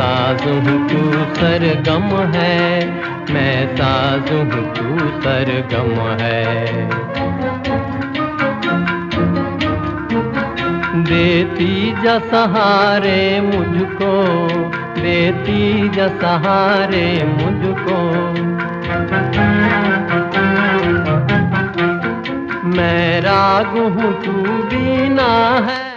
साज़ हूँ तू सरगम है, मैं साज़ हूँ तू सरगम है। देती जा सहारे मुझको, देती जा सहारे मुझको, मैं राग हूँ तू बीना है।